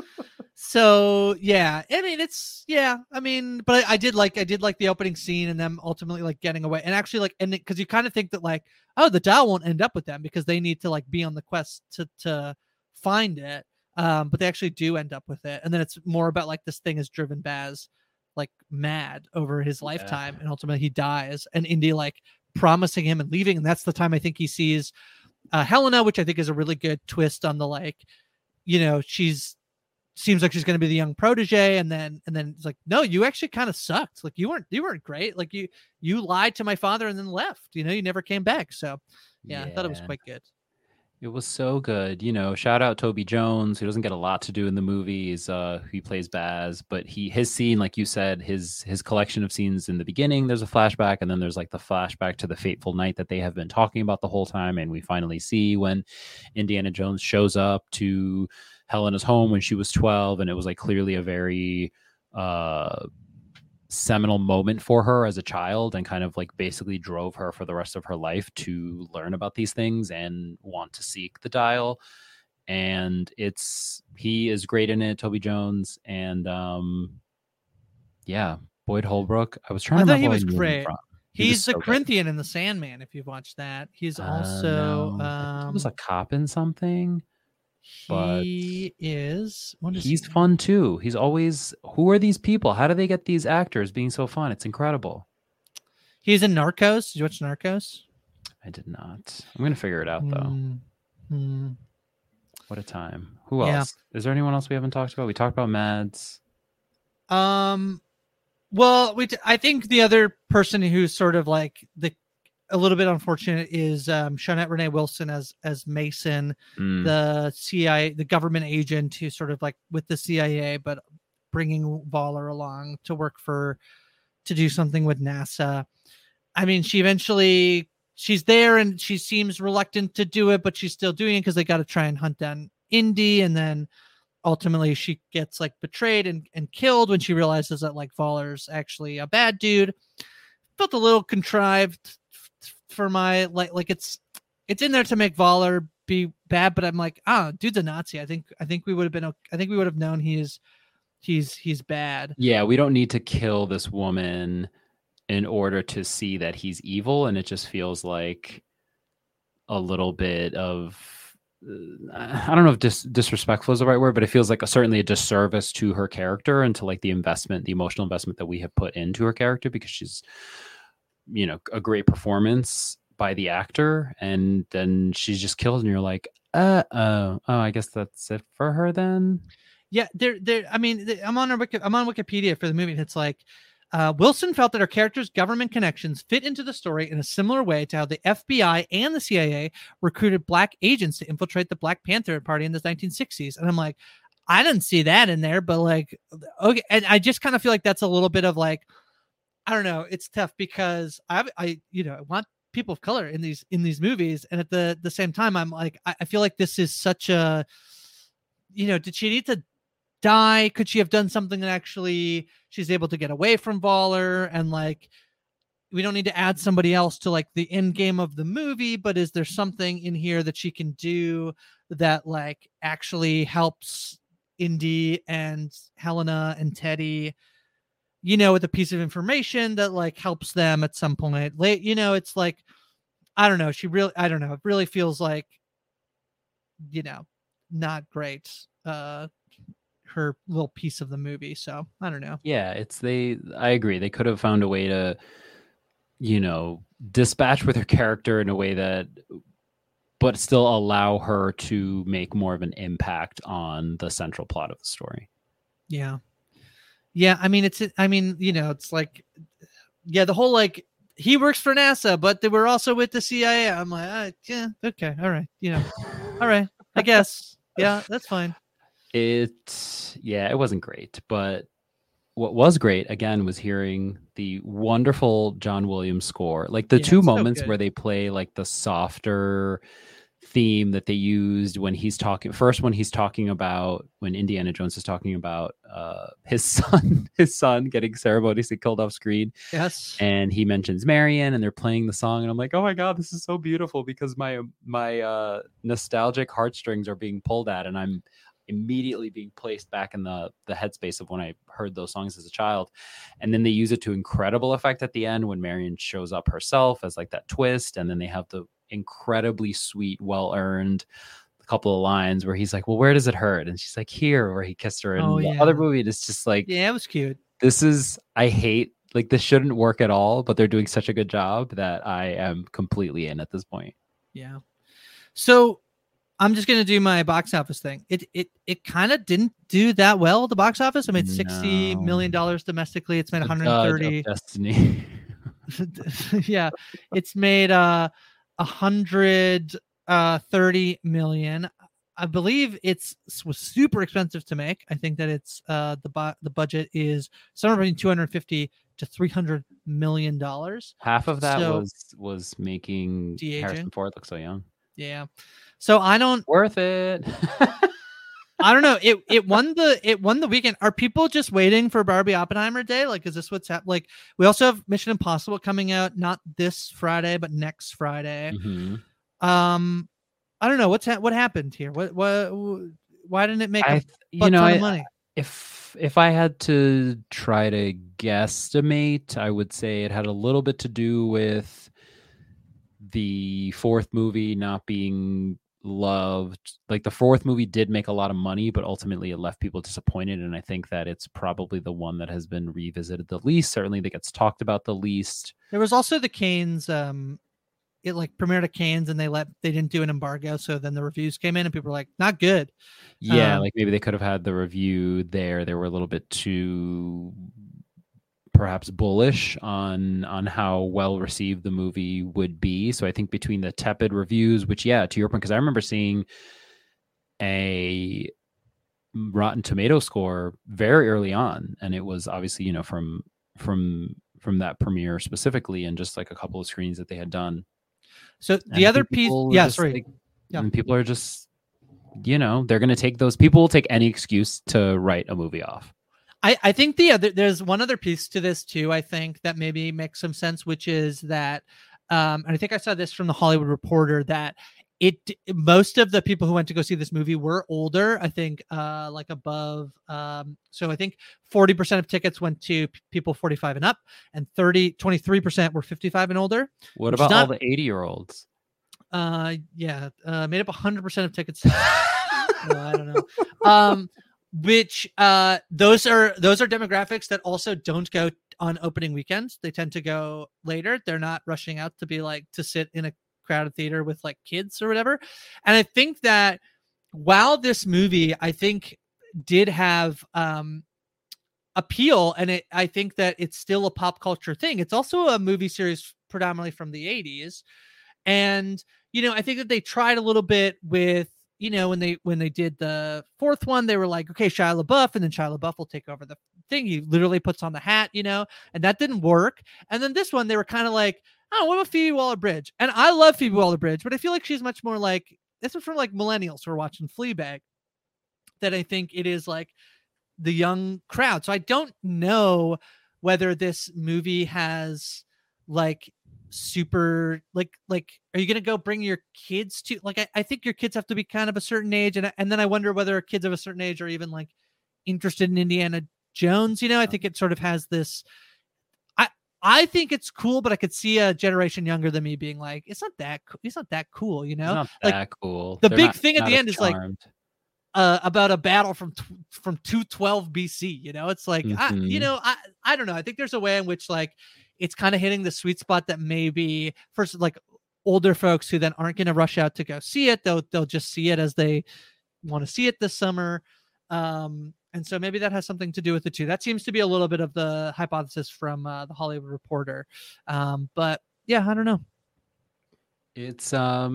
So yeah, I mean, but I did like the opening scene and them ultimately like getting away, and actually like, and because you kind of think that like, oh, the dial won't end up with them because they need to like be on the quest to find it, but they actually do end up with it, and then it's more about like this thing has driven Baz like mad over his lifetime, and ultimately he dies, and Indy like promising him and leaving, and that's the time I think he sees Helena, which I think is a really good twist on the like, seems like she's going to be the young protege, and then it's like, no, you actually kind of sucked. Like you weren't great. Like you lied to my father and then left. You never came back. So yeah, I thought it was quite good. It was so good. Shout out Toby Jones, who doesn't get a lot to do in the movies. He plays Baz, but his scene, like you said, his collection of scenes in the beginning, there's a flashback, and then there's like the flashback to the fateful night that they have been talking about the whole time, and we finally see when Indiana Jones shows up to Helena's home when she was 12, and it was like clearly a very seminal moment for her as a child, and kind of like basically drove her for the rest of her life to learn about these things and want to seek the dial. And he is great in it, Toby Jones, and Boyd Holbrook. I thought he was great. He's the Corinthian in The Sandman, if you've watched that. He's also he was a cop in something. But he's fun too. He's always, who are these people? How do they get these actors being so fun? It's incredible. He's in Narcos. Did you watch Narcos? I did not. I'm going to figure it out though. What a time. Who else? Is there anyone else we haven't talked about? We talked about Mads. Well, I think the other person who's sort of like a little bit unfortunate is Shawnette Renee Wilson as Mason, the CIA, the government agent who sort of like with the CIA, but bringing Voller along to work to do something with NASA. I mean, she's there and she seems reluctant to do it, but she's still doing it because they got to try and hunt down Indy. And then ultimately she gets like betrayed and killed when she realizes that like Voller's actually a bad dude. Felt a little contrived for my like it's in there to make Voller be bad, but I'm like, dude's a Nazi. I think we would have known he's bad. Yeah, we don't need to kill this woman in order to see that he's evil, and it just feels like a little bit of I don't know if disrespectful is the right word, but it feels like certainly a disservice to her character and to like the emotional investment that we have put into her character, because she's, a great performance by the actor, and then she's just killed, and you're like, I guess that's it for her then. Yeah, I'm on Wikipedia for the movie, and it's like, Wilson felt that her character's government connections fit into the story in a similar way to how the FBI and the CIA recruited black agents to infiltrate the Black Panther Party in the 1960s. And I'm like, I didn't see that in there, but like, okay. And I just kind of feel like that's a little bit of like, I don't know. It's tough because I want people of color in these movies. And at the same time, I'm like, I feel like this is such a, did she need to die? Could she have done something that actually she's able to get away from Voller? And like, we don't need to add somebody else to like the end game of the movie, but is there something in here that she can do that like actually helps Indy and Helena and Teddy, with a piece of information that like helps them at some point late, it's like, I don't know. It really feels like, not great. Her little piece of the movie. So I don't know. Yeah, I agree. They could have found a way to, dispatch with her character in a way that, but still allow her to make more of an impact on the central plot of the story. Yeah. Yeah. It's like, yeah, the whole, like, he works for NASA, but they were also with the CIA. I'm like, yeah, okay. All right. All right. I guess. Yeah, that's fine. It wasn't great, but what was great again was hearing the wonderful John Williams score, like the two moments where they play like the softer theme that they used when he's talking about when Indiana Jones is talking about his son getting ceremoniously killed off screen. Yes. And he mentions Marion and they're playing the song, and I'm like, oh my God, this is so beautiful, because my nostalgic heartstrings are being pulled at, and I'm immediately being placed back in the headspace of when I heard those songs as a child. And then they use it to incredible effect at the end when Marion shows up herself as like that twist. And then they have the incredibly sweet, well-earned couple of lines where he's like, well, where does it hurt? And she's like, here, where he kissed her in the other movie. And it's just like, yeah, it was cute. I hate, like, this shouldn't work at all, but they're doing such a good job that I am completely in at this point. Yeah. So I'm just going to do my box office thing. It kind of didn't do that well at the box office. I made $60 million domestically. It's made 130. Destiny. Yeah. It's made 130 million. I believe was super expensive to make. I think that it's the budget is somewhere between 250 to $300 million. Half of that was making Harrison Ford look so young. Yeah. So I don't worth it. I don't know. It won the weekend. Are people just waiting for Barbie Oppenheimer Day? Like, is this what's happening? Like, we also have Mission Impossible coming out not this Friday, but next Friday. Mm-hmm. I don't know what happened here. Why didn't it make a ton of money? If I had to try to guesstimate, I would say it had a little bit to do with the fourth movie not being loved. Like, the fourth movie did make a lot of money, but ultimately it left people disappointed. And I think that it's probably the one that has been revisited the least, certainly that gets talked about the least. There was also the Cannes, it like premiered at Cannes and they didn't do an embargo. So then the reviews came in and people were like, not good. Yeah. Like maybe they could have had the review there. They were a little bit too perhaps bullish on how well received the movie would be. So I think between the tepid reviews, which, yeah, to your point, because I remember seeing a Rotten Tomato score very early on, and it was obviously, from that premiere specifically, and just like a couple of screens that they had done. So the other piece, and people are just, they're going to take those. People will take any excuse to write a movie off. I think there's one other piece to this too. I think that maybe makes some sense, which is that, and I think I saw this from the Hollywood Reporter, that most of the people who went to go see this movie were older. I think like above. So I think 40% of tickets went to people 45 and up, and 23% were 55 and older. What about all the 80-year-olds? Made up 100% of tickets. No, I don't know. Which those are demographics that also don't go on opening weekends. They tend to go later. They're not rushing out to be like to sit in a crowded theater with like kids or whatever. And I think that while this movie, I think, did have appeal, and I think that it's still a pop culture thing. It's also a movie series predominantly from the 80s. And, I think that they tried a little bit with, when they did the fourth one, they were like, okay, Shia LaBeouf, and then Shia LaBeouf will take over the thing. He literally puts on the hat, and that didn't work. And then this one, they were kind of like, oh, what about Phoebe Waller-Bridge? And I love Phoebe Waller-Bridge, but I feel like she's much more like, this is from like millennials who are watching Fleabag, that I think it is like the young crowd. So I don't know whether this movie has like super like are you gonna go bring your kids to like I think your kids have to be kind of a certain age, and then I wonder whether kids of a certain age are even like interested in Indiana Jones. I think it sort of has this. I think it's cool, but I could see a generation younger than me being like, it's not that cool, It's not like, that cool. The big thing at the end is like about a battle from 212 BC. It's like I don't know. I think there's a way in which like it's kind of hitting the sweet spot that maybe for like older folks who then aren't going to rush out to go see it. They'll just see it as they want to see it this summer. And so maybe that has something to do with it too. That seems to be a little bit of the hypothesis from the Hollywood Reporter. But yeah, I don't know. It's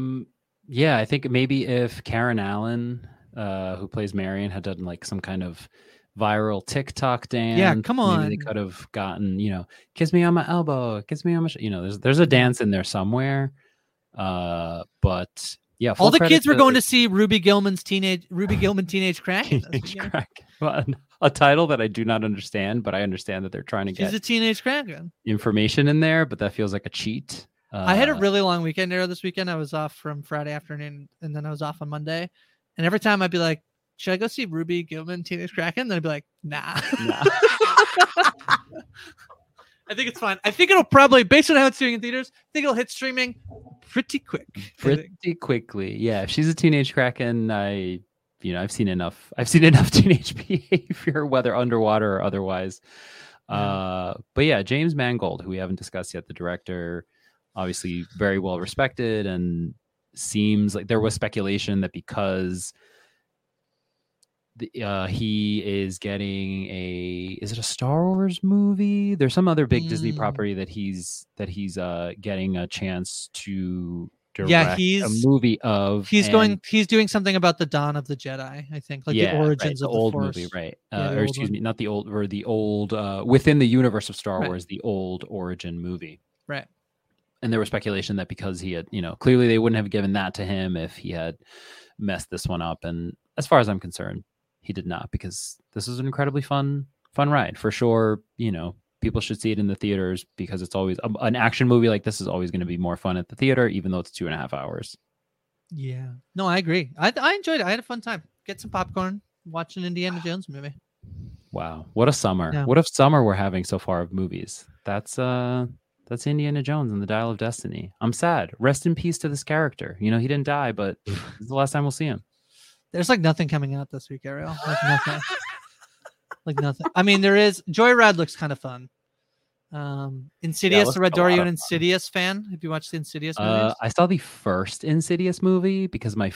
I think maybe if Karen Allen, who plays Marion, had done like some kind of viral TikTok dance. Yeah, come on. Maybe they could have gotten, kiss me on my elbow, kiss me on my, there's a dance in there somewhere. But yeah, all the kids were going to see Ruby Gilman Teenage Kraken. Well, a title that I do not understand, but I understand that they're trying to get. She's a teenage Kraken. Information in there, but that feels like a cheat. I had a really long weekend there this weekend. I was off from Friday afternoon, and then I was off on Monday. And every time I'd be like, should I go see Ruby Gilman Teenage Kraken? Then I'd be like, nah. I think it's fine. I think it'll probably, based on how it's doing in theaters, I think it'll hit streaming pretty quickly. Yeah, if she's a Teenage Kraken, I've seen enough teenage behavior, whether underwater or otherwise. But yeah, James Mangold, who we haven't discussed yet, the director, obviously very well respected, and seems like there was speculation that because he is getting is it a Star Wars movie? There's some other big Disney property that he's getting a chance to direct a movie of. He's doing something about the Dawn of the Jedi, I think, like the origins of the old Force. movie, right? Or excuse me, not the old, or the old within the universe of Star Wars, the old origin movie, right? And there was speculation that because he had, clearly they wouldn't have given that to him if he had messed this one up. And as far as I'm concerned, he did not, because this is an incredibly fun ride for sure. People should see it in the theaters, because it's always an action movie like this is always going to be more fun at the theater, even though it's 2.5 hours. Yeah, no, I agree. I enjoyed it. I had a fun time. Get some popcorn, watch an Indiana Jones movie. Wow, what a summer! Yeah. What a summer we're having so far of movies. That's Indiana Jones and the Dial of Destiny. I'm sad. Rest in peace to this character. He didn't die, but this is the last time we'll see him. There's like nothing coming out this week, Ariel. Like nothing. Like nothing. I mean, there is. Joyride looks kind of fun. Insidious, Red Door, you an Insidious fan? Have you watched the Insidious movies? I saw the first Insidious movie because my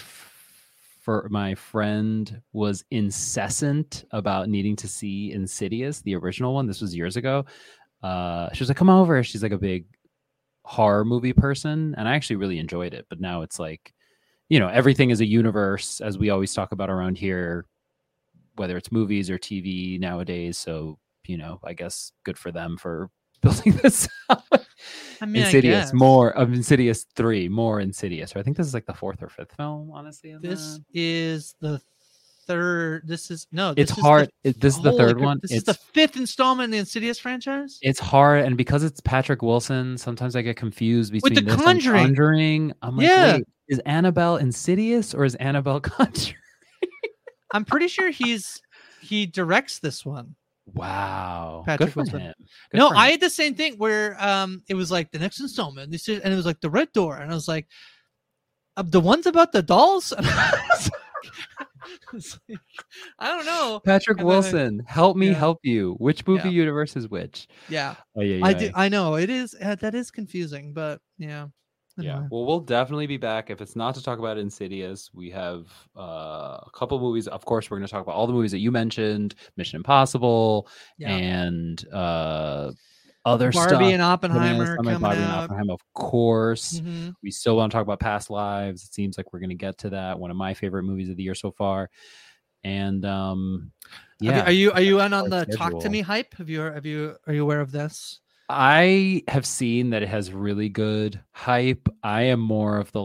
friend was incessant about needing to see Insidious, the original one. This was years ago. She was like, come over. She's like a big horror movie person, and I actually really enjoyed it. But now it's like, everything is a universe, as we always talk about around here, whether it's movies or TV nowadays. So, I guess good for them for building this up. I mean, Insidious, more of Insidious 3, more Insidious. I think this is like the 4th or 5th film, honestly. This is the third. This is it's hard. This is the third one. This is the 5th installment in the Insidious franchise. It's hard, and because it's Patrick Wilson, sometimes I get confused between with the this Conjuring. and Conjuring. I'm like, yeah. wait, Is Annabelle Insidious or is Annabelle Conjuring? I'm pretty sure he directs this one. Wow. Patrick Good for Wilson. him. No, I had the same thing where it was like the next installment, and it was like the Red Door, and I was like, the ones about the dolls. And I was like, I don't know. Patrick Wilson, help me Yeah. help you. Which movie universe is which? Yeah, yeah. I know it is. That is confusing, but yeah. Yeah, Anyway. well, we'll definitely be back. If it's not to talk about Insidious, we have a couple movies. Of course, we're going to talk about all the movies that you mentioned, Mission Impossible, and other stuff. Barbie and Oppenheimer Barbie coming and out. Oppenheimer, of course. Mhm. We still want to talk about Past Lives. It seems like we're going to get to that. One of my favorite movies of the year so far. And yeah, Are you on the schedule. Talk to Me hype? Are you aware of this? I have seen that it has really good hype. I am more of the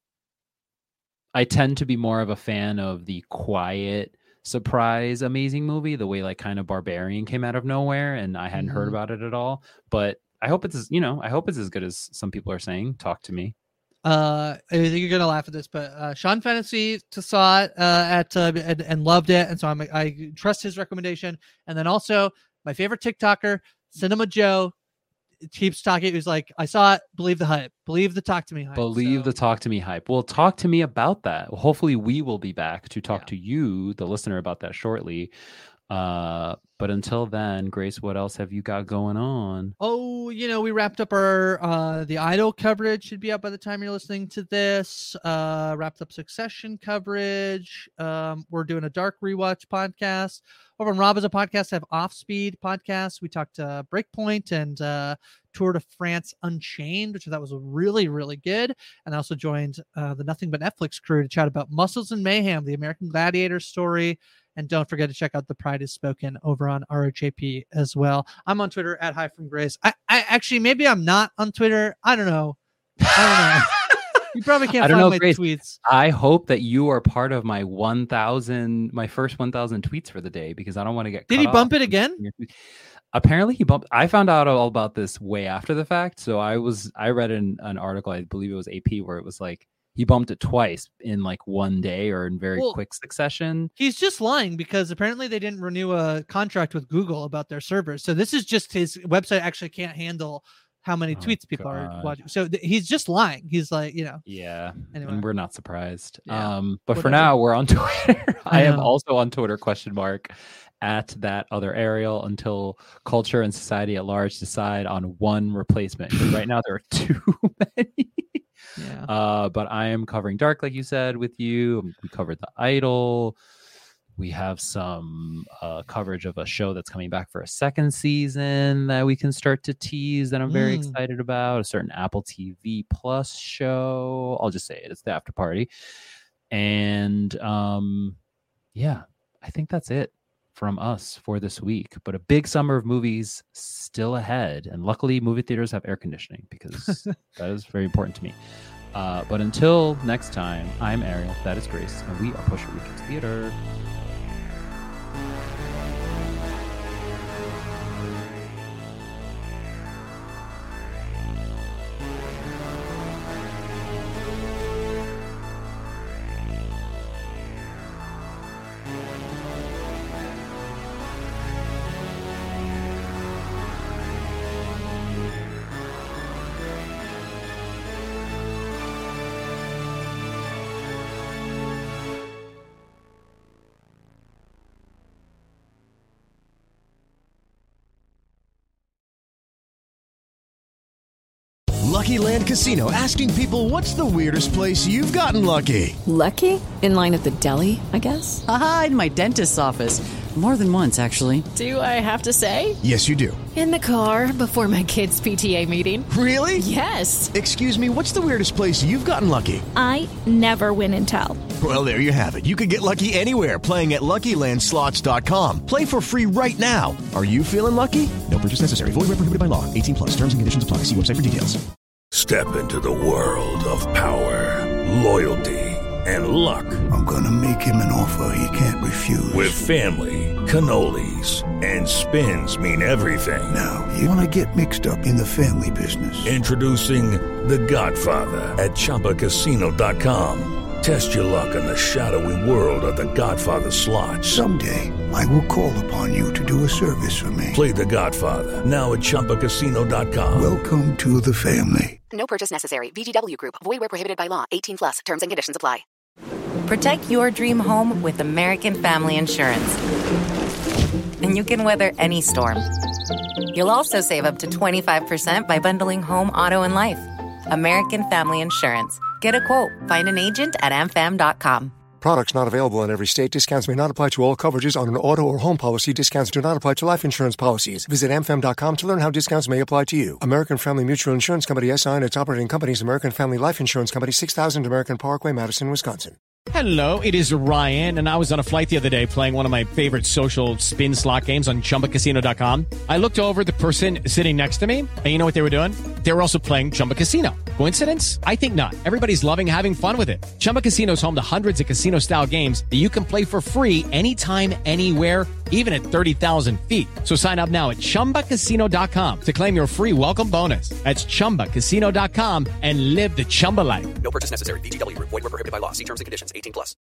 I tend to be more of a fan of the quiet surprise amazing movie, the way kind of Barbarian came out of nowhere and I hadn't heard about it at all. But I hope it's as good as some people are saying. Talk to Me. I think you're gonna laugh at this, but Sean Fantasy saw it and loved it, and so I trust his recommendation. And then also my favorite TikToker, Cinema Joe, keeps talking. He's like, I saw it. Believe the hype. Believe the Talk to Me hype. Believe the Talk to Me hype. Well, talk to me about that. Hopefully, we will be back to talk to you, the listener, about that shortly. But until then, Grace, what else have you got going on? Oh, we wrapped up our The Idol coverage. Should be up by the time you're listening to this. Wrapped up Succession coverage. We're doing a Dark Rewatch podcast. Over on Rob as a podcast, I have Off Speed podcast. We talked Breakpoint and Tour de France Unchained, which I thought was really, really good. And I also joined the Nothing But Netflix crew to chat about Muscles and Mayhem, the American Gladiator story. And don't forget to check out The Pride is Spoken over on RHAP as well. I'm on Twitter at Hi From Grace. I actually, maybe I'm not on Twitter. I don't know. You probably can't find my Grace, tweets. I hope that you are part of my first 1,000 tweets for the day, because I don't want to get. Did he bump it again? Apparently he bumped. I found out all about this way after the fact. So I read an article, I believe it was AP, where it was like he bumped it twice in one day or in very quick succession. He's just lying, because apparently they didn't renew a contract with Google about their servers. So this is just his website actually can't handle how many tweets people are watching. So he's just lying. He's like, Yeah. Anyway. And we're not surprised. Yeah. But for now, we're on Twitter. I am also on Twitter, @ that other Ariel, until culture and society at large decide on one replacement. Because right now there are too many. Yeah. But I am covering Dark, like you said, with you. We covered The Idol. We have some coverage of a show that's coming back for a second season that we can start to tease that I'm very excited about. A certain Apple TV Plus show. I'll just say it. It's the After Party. And yeah, I think that's it from us for this week. But a big summer of movies still ahead. And luckily, movie theaters have air conditioning, because that is very important to me. But until next time, I'm Ariel. That is Grace. And we are Pusher Recaps Theater. Lucky Land Casino, asking people, what's the weirdest place you've gotten lucky? Lucky? In line at the deli, I guess? Aha, in my dentist's office. More than once, actually. Do I have to say? Yes, you do. In the car before my kids' PTA meeting. Really? Yes. Excuse me, what's the weirdest place you've gotten lucky? I never win and tell. Well, there you have it. You can get lucky anywhere, playing at LuckyLandSlots.com. Play for free right now. Are you feeling lucky? No purchase necessary. Void where prohibited by law. 18+. Terms and conditions apply. See website for details. Step into the world of power, loyalty, and luck. I'm gonna make him an offer he can't refuse. With family, cannolis, and spins mean everything. Now, you wanna get mixed up in the family business. Introducing The Godfather at ChumbaCasino.com. Test your luck in the shadowy world of The Godfather slot. Someday, I will call upon you to do a service for me. Play The Godfather, now at ChumbaCasino.com. Welcome to the family. No purchase necessary. VGW Group. Void where prohibited by law. 18 plus. Terms and conditions apply. Protect your dream home with American Family Insurance. And you can weather any storm. You'll also save up to 25% by bundling home, auto, and life. American Family Insurance. Get a quote. Find an agent at amfam.com. Products not available in every state. Discounts may not apply to all coverages on an auto or home policy. Discounts do not apply to life insurance policies. Visit amfam.com to learn how discounts may apply to you. American Family Mutual Insurance Company, SI, and its operating companies, American Family Life Insurance Company, 6000 American Parkway, Madison, Wisconsin. Hello, it is Ryan, and I was on a flight the other day playing one of my favorite social spin slot games on ChumbaCasino.com. I looked over at the person sitting next to me, and you know what they were doing? They were also playing Chumba Casino. Coincidence? I think not. Everybody's loving having fun with it. Chumba Casino is home to hundreds of casino-style games that you can play for free anytime, anywhere, even at 30,000 feet. So sign up now at ChumbaCasino.com to claim your free welcome bonus. That's ChumbaCasino.com and live the Chumba life. No purchase necessary. VGW Group. Void where prohibited by law. See terms and conditions. 18 plus.